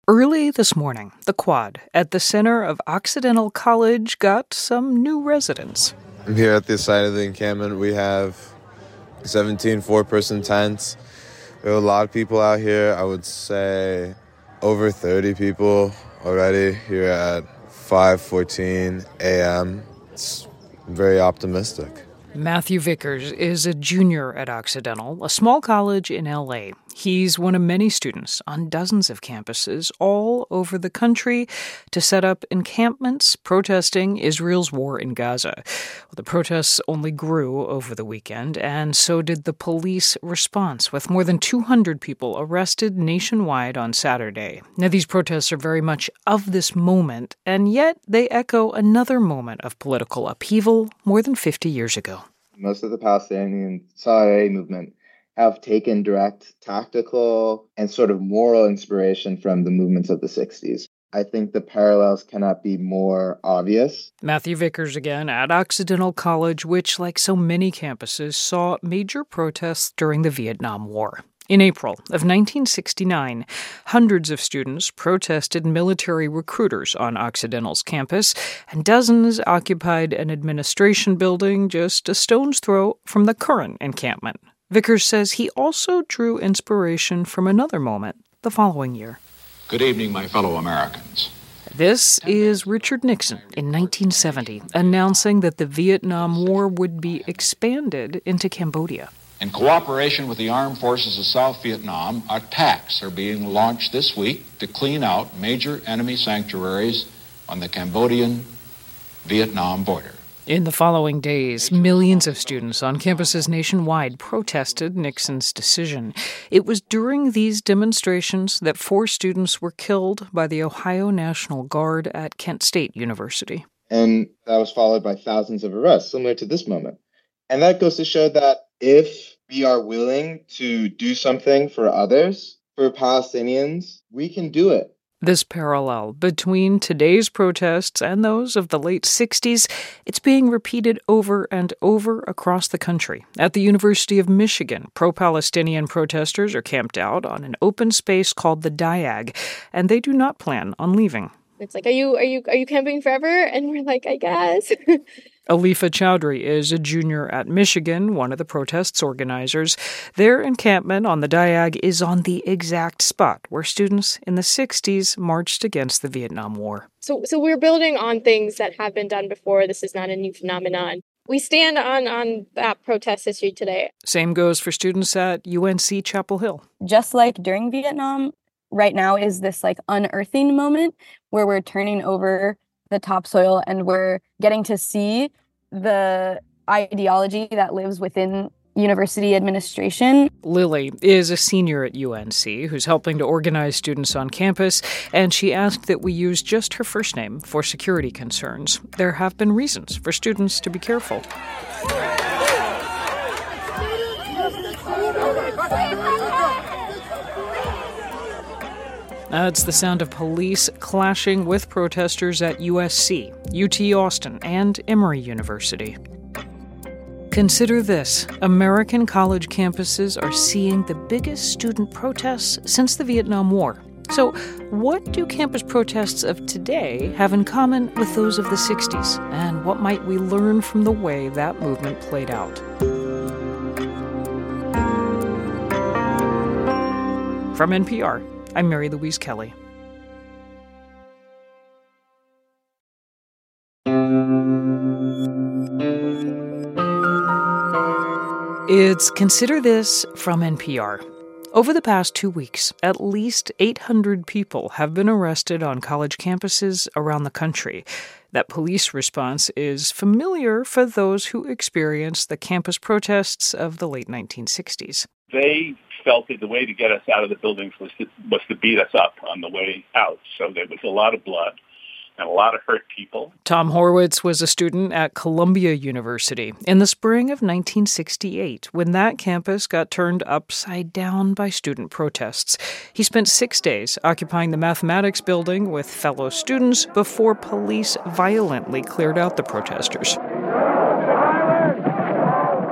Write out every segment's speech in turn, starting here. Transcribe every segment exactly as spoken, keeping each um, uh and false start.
Early this morning, the Quad at the center of Occidental College got some new residents. Here at the site of the encampment, we have seventeen four-person tents. There are a lot of people out here. I would say over thirty people already here at five fourteen a.m. It's very optimistic. Matthew Vickers is a junior at Occidental, a small college in L A. He's one of many students on dozens of campuses all over the country to set up encampments protesting Israel's war in Gaza. Well, the protests only grew over the weekend, and so did the police response, with more than two hundred people arrested nationwide on Saturday. Now, these protests are very much of this moment, and yet they echo another moment of political upheaval more than fifty years ago. Most of the Palestinian solidarity movement have taken direct tactical and sort of moral inspiration from the movements of the sixties. I think the parallels cannot be more obvious. Matthew Vickers again at Occidental College, which, like so many campuses, saw major protests during the Vietnam War. In April of nineteen sixty-nine, hundreds of students protested military recruiters on Occidental's campus, and dozens occupied an administration building just a stone's throw from the current encampment. Vickers says he also drew inspiration from another moment the following year. Good evening, my fellow Americans. This is Richard Nixon in nineteen seventy, announcing that the Vietnam War would be expanded into Cambodia. In cooperation with the armed forces of South Vietnam, attacks are being launched this week to clean out major enemy sanctuaries on the Cambodian-Vietnam border. In the following days, millions of students on campuses nationwide protested Nixon's decision. It was during these demonstrations that four students were killed by the Ohio National Guard at Kent State University. And that was followed by thousands of arrests, similar to this moment. And that goes to show that if we are willing to do something for others, for Palestinians, we can do it. This parallel between today's protests and those of the late sixties, it's being repeated over and over across the country. At the University of Michigan, pro-Palestinian protesters are camped out on an open space called the Diag, and they do not plan on leaving. It's like, are you are you are you camping forever? And we're like, I guess. Alifa Chowdhury is a junior at Michigan, one of the protest's organizers. Their encampment on the Diag is on the exact spot where students in the sixties marched against the Vietnam War. So so we're building on things that have been done before. This is not a new phenomenon. We stand on, on that protest history today. Same goes for students at U N C Chapel Hill. Just like during Vietnam, right now is this like unearthing moment where we're turning over the topsoil and we're getting to see the ideology that lives within university administration. Lily is a senior at U N C who's helping to organize students on campus, and she asked that we use just her first name for security concerns. There have been reasons for students to be careful. That's the sound of police clashing with protesters at U S C, U T Austin, and Emory University. Consider this. American college campuses are seeing the biggest student protests since the Vietnam War. So, what do campus protests of today have in common with those of the sixties? And what might we learn from the way that movement played out? From N P R, I'm Mary Louise Kelly. It's Consider This from N P R. Over the past two weeks, at least eight hundred people have been arrested on college campuses around the country. That police response is familiar for those who experienced the campus protests of the late nineteen sixties. They felt that the way to get us out of the buildings was to, was to beat us up on the way out. So there was a lot of blood and a lot of hurt people. Tom Horwitz was a student at Columbia University in the spring of nineteen sixty-eight when that campus got turned upside down by student protests. He spent six days occupying the mathematics building with fellow students before police violently cleared out the protesters.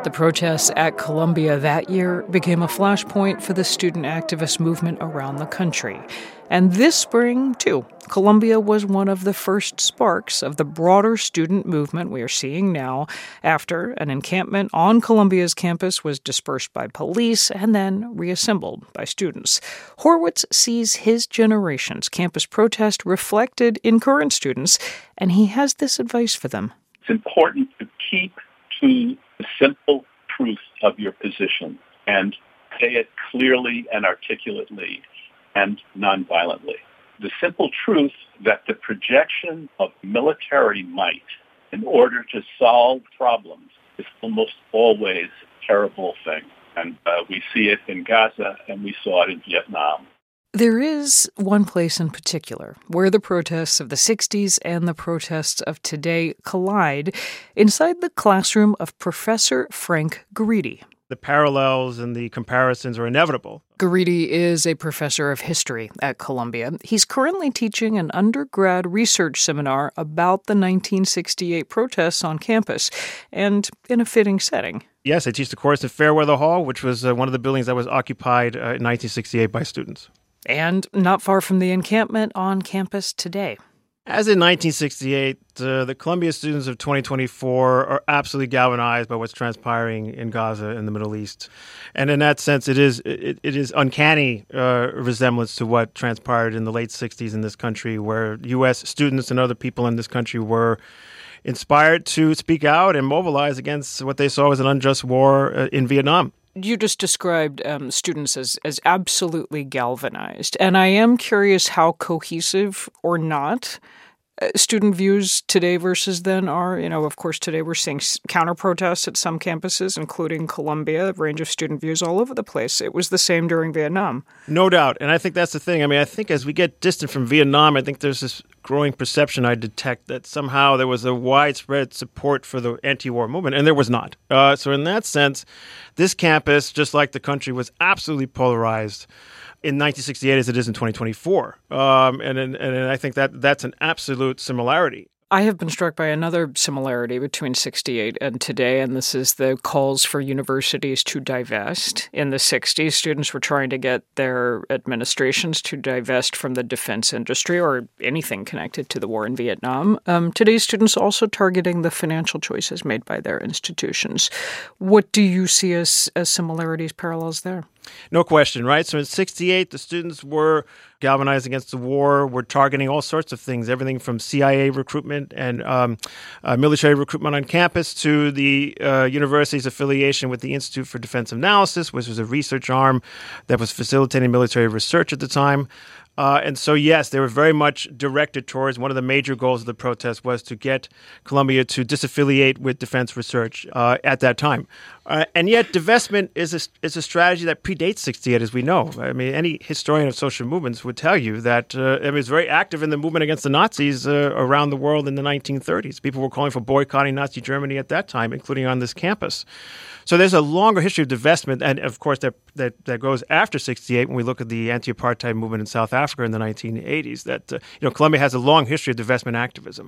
The protests at Columbia that year became a flashpoint for the student activist movement around the country. And this spring, too, Columbia was one of the first sparks of the broader student movement we are seeing now after an encampment on Columbia's campus was dispersed by police and then reassembled by students. Horwitz sees his generation's campus protest reflected in current students, and he has this advice for them. It's important to keep to the simple truth of your position and say it clearly and articulately and nonviolently. The simple truth that the projection of military might in order to solve problems is almost always a terrible thing. And uh, we see it in Gaza and we saw it in Vietnam. There is one place in particular where the protests of the sixties and the protests of today collide inside the classroom of Professor Frank Guariti. The parallels and the comparisons are inevitable. Guariti is a professor of history at Columbia. He's currently teaching an undergrad research seminar about the nineteen sixty-eight protests on campus, and in a fitting setting. Yes, I teach the course at Fairweather Hall, which was uh, one of the buildings that was occupied uh, in nineteen sixty-eight by students. And not far from the encampment on campus today. As in nineteen sixty-eight, uh, the Columbia students of twenty twenty-four are absolutely galvanized by what's transpiring in Gaza and the Middle East. And in that sense, it is it, it is uncanny uh, resemblance to what transpired in the late sixties in this country, where U S students and other people in this country were inspired to speak out and mobilize against what they saw as an unjust war uh, in Vietnam. You just described um, students as, as absolutely galvanized, and I am curious how cohesive or not uh, student views today versus then are. You know, of course, today we're seeing counter-protests at some campuses, including Columbia, a range of student views all over the place. It was the same during Vietnam. No doubt, and I think that's the thing. I mean, I think as we get distant from Vietnam, I think there's this growing perception I detect that somehow there was a widespread support for the anti-war movement, and there was not. Uh, so in that sense, this campus, just like the country, was absolutely polarized in nineteen sixty-eight as it is in twenty twenty-four. Um, and, and, and I think that that's an absolute similarity. I have been struck by another similarity between sixty-eight and today, and this is the calls for universities to divest. In the sixties, students were trying to get their administrations to divest from the defense industry or anything connected to the war in Vietnam. Um, today's students also targeting the financial choices made by their institutions. What do you see as, as similarities, parallels there? No question, right? So in sixty-eight, the students were galvanized against the war, were targeting all sorts of things, everything from C I A recruitment and um, uh, military recruitment on campus to the uh, university's affiliation with the Institute for Defensive Analysis, which was a research arm that was facilitating military research at the time. Uh, and so, yes, they were very much directed towards one of the major goals of the protest was to get Columbia to disaffiliate with defense research uh, at that time. Uh, and yet divestment is a, is a strategy that predates sixty-eight, as we know. I mean, any historian of social movements would tell you that uh, it was very active in the movement against the Nazis uh, around the world in the nineteen thirties. People were calling for boycotting Nazi Germany at that time, including on this campus. So there's a longer history of divestment, and of course that that, that goes after sixty-eight when we look at the anti-apartheid movement in South Africa in the nineteen eighties. That uh, you know, Columbia has a long history of divestment activism.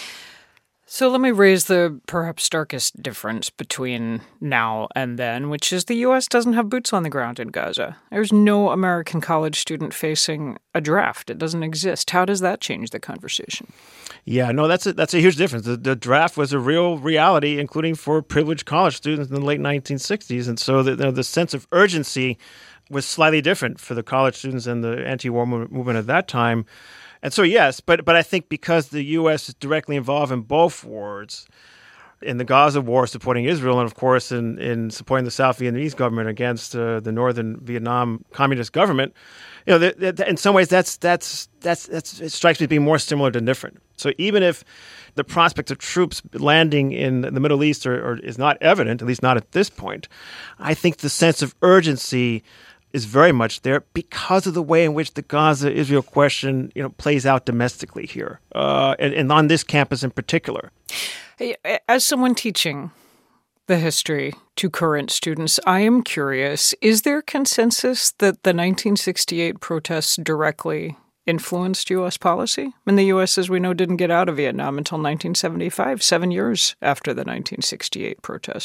So let me raise the perhaps starkest difference between now and then, which is the U S doesn't have boots on the ground in Gaza. There's no American college student facing a draft. It doesn't exist. How does that change the conversation? Yeah, no, that's a, that's a huge difference. The, the draft was a real reality, including for privileged college students in the late nineteen sixties. And so the, the, the sense of urgency was slightly different for the college students and the anti-war movement at that time. And so, yes, but but I think because the U S is directly involved in both wars, in the Gaza war supporting Israel, and of course in, in supporting the South Vietnamese government against uh, the Northern Vietnam communist government, you know, th- th- in some ways that's that's that's that's it strikes me as being more similar than different. So even if the prospect of troops landing in the Middle East are, are, is not evident, at least not at this point, I think the sense of urgency is very much there because of the way in which the Gaza-Israel question, you know, plays out domestically here, uh, and, and on this campus in particular. As someone teaching the history to current students, I am curious, is there consensus that the nineteen sixty-eight protests directly influenced U S policy? I mean, the U S, as we know, didn't get out of Vietnam until nineteen seventy-five, seven years after the nineteen sixty-eight protests.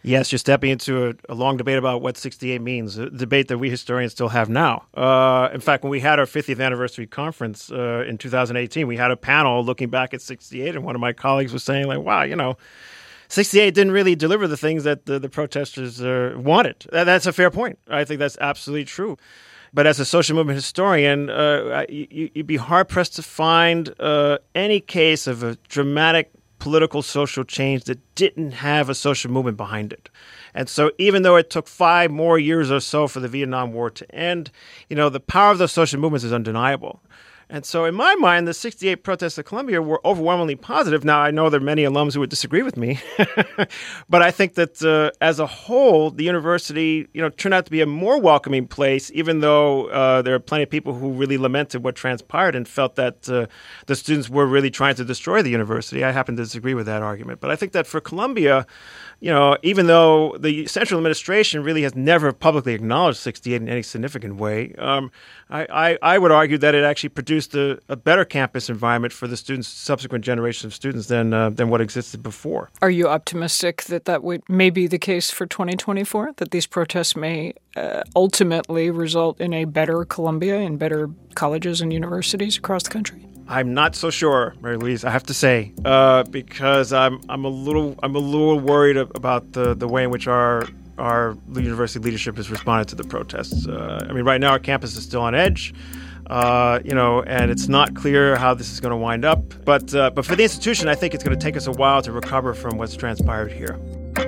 Yes, you're stepping into a, a long debate about what sixty-eight means, a debate that we historians still have now. Uh, in fact, when we had our fiftieth anniversary conference uh, in two thousand eighteen, we had a panel looking back at sixty-eight, and one of my colleagues was saying, like, wow, you know, sixty-eight didn't really deliver the things that the, the protesters uh, wanted. That's a fair point. I think that's absolutely true. But as a social movement historian, uh, you, you'd be hard-pressed to find uh, any case of a dramatic political social change that didn't have a social movement behind it. And so even though it took five more years or so for the Vietnam War to end, you know, the power of those social movements is undeniable. And so in my mind, the sixty-eight protests at Columbia were overwhelmingly positive. Now, I know there are many alums who would disagree with me, but I think that uh, as a whole, the university, you know, turned out to be a more welcoming place, even though uh, there are plenty of people who really lamented what transpired and felt that uh, the students were really trying to destroy the university. I happen to disagree with that argument. But I think that for Columbia, you know, even though the central administration really has never publicly acknowledged sixty-eight in any significant way, um, I, I, I would argue that it actually produced a, a better campus environment for the students, subsequent generations of students than uh, than what existed before. Are you optimistic that that would may be the case for twenty twenty-four, that these protests may uh, ultimately result in a better Columbia and better colleges and universities across the country? I'm not so sure, Mary Louise, I have to say, uh, because I'm I'm a little I'm a little worried about the, the way in which our our university leadership has responded to the protests. Uh, I mean, right now our campus is still on edge, uh, you know, and it's not clear how this is going to wind up. But uh, but for the institution, I think it's going to take us a while to recover from what's transpired here.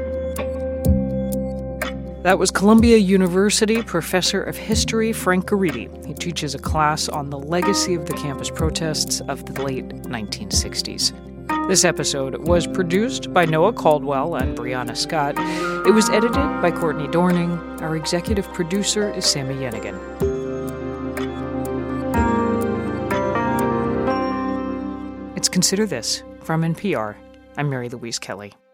That was Columbia University professor of history Frank Guariti. He teaches a class on the legacy of the campus protests of the late nineteen sixties. This episode was produced by Noah Caldwell and Brianna Scott. It was edited by Courtney Dorning. Our executive producer is Sammy Yenigan. It's Consider This from N P R. I'm Mary Louise Kelly.